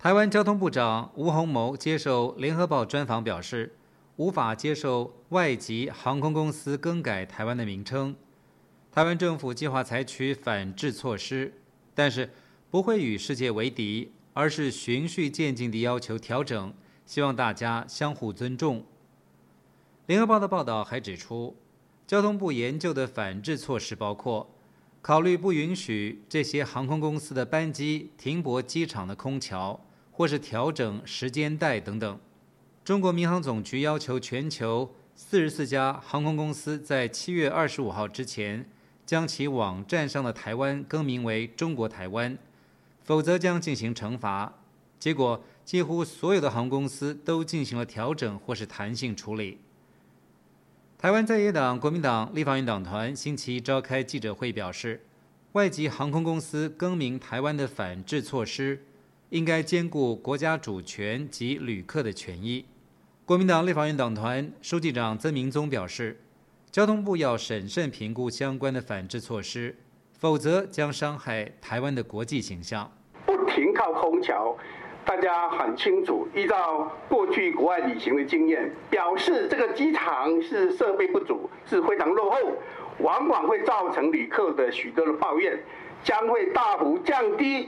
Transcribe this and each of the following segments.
台湾交通部长吴鸿谋接受联合报专访表示，无法接受外籍航空公司更改台湾的名称。台湾政府计划采取反制措施，但是不会与世界为敌，而是循序渐进地要求调整，希望大家相互尊重。联合报的报道还指出，交通部研究的反制措施包括考虑不允许这些航空公司的班机停泊机场的空桥，或是调整时间带等等。中国民航总局要求全球44家航空公司在7月25号之前将其网站上的台湾更名为中国台湾，否则将进行惩罚。结果几乎所有的航空公司都进行了调整或是弹性处理。台湾在野党国民党立法院党团星期一召开记者会表示，外籍航空公司更名台湾的反制措施应该兼顾国家主权及旅客的权益。国民党立法院党团书记长曾明宗表示，交通部要审慎评估相关的反制措施，否则将伤害台湾的国际形象。 不停靠空桥，大家很清楚，依照过去国外旅行的经验，表示这个机场是设备不足，是非常落后，往往会造成旅客的许多的抱怨，将会大幅降低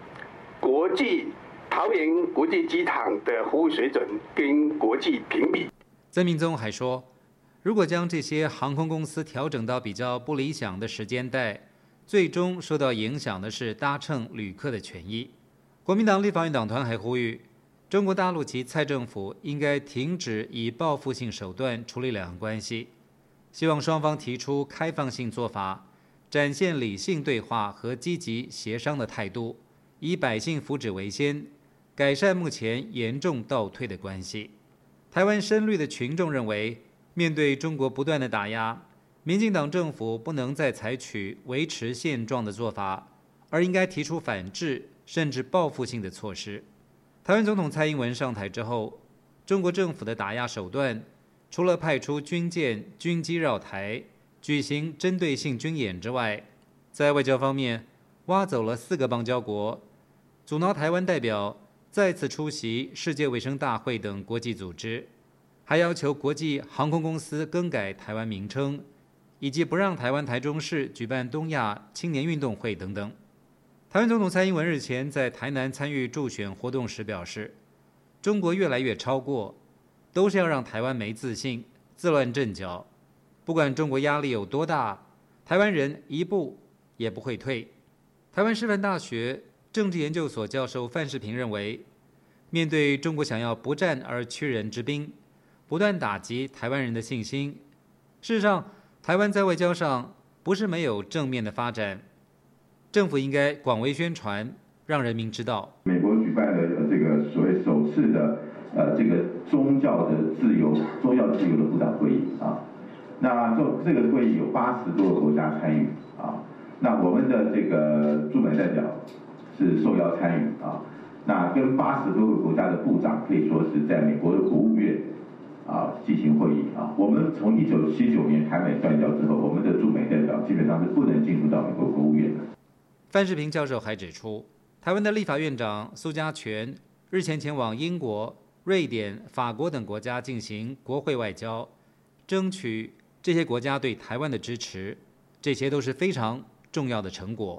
桃园国际机场的服务水准跟国际评比。 曾明宗还说，如果将这些航空公司调整到比较不理想的时间带，最终受到影响的是搭乘旅客的权益。国民党立法院党团还呼吁，中国大陆及蔡政府应该停止以报复性手段处理两岸关系，希望双方提出开放性做法，展现理性对话和积极协商的态度，以百姓福祉为先，改善目前严重倒退的关系。台湾深绿的群众认为，面对中国不断的打压，民进党政府不能再采取维持现状的做法，而应该提出反制甚至报复性的措施。台湾总统蔡英文上台之后，中国政府的打压手段，除了派出军舰、军机绕台，举行针对性军演之外，在外交方面挖走了4个邦交国，阻挠台湾代表再次出席世界卫生大会等国际组织，还要求国际航空公司更改台湾名称，以及不让台湾台中市举办东亚青年运动会等等。台湾总统蔡英文日前在台南参与助选活动时表示，中国越来越超过，都是要让台湾没自信、自乱阵脚。不管中国压力有多大，台湾人一步也不会退。台湾师范大学政治研究所教授范世平认为，面对中国想要不战而屈人之兵，不断打击台湾人的信心，事实上，台湾在外交上不是没有正面的发展。政府应该广为宣传，让人民知道。 美国举办的这个所谓首次的这个宗教自由的部长会议啊，那这个会议有80多个国家参与啊，那我们的这个驻美代表是受邀参与啊，那跟80多个国家的部长可以说是在美国的国务院进行会议啊。我们从1979年台美断交之后，我们的驻美代表基本上是不能进入到美国国务院的。 范世平教授还指出，台湾的立法院长苏家全日前前往英国、瑞典、法国等国家进行国会外交，争取这些国家对台湾的支持，这些都是非常重要的成果。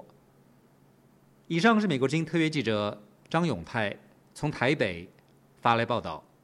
以上是美国之音特约记者张永泰从台北发来报道。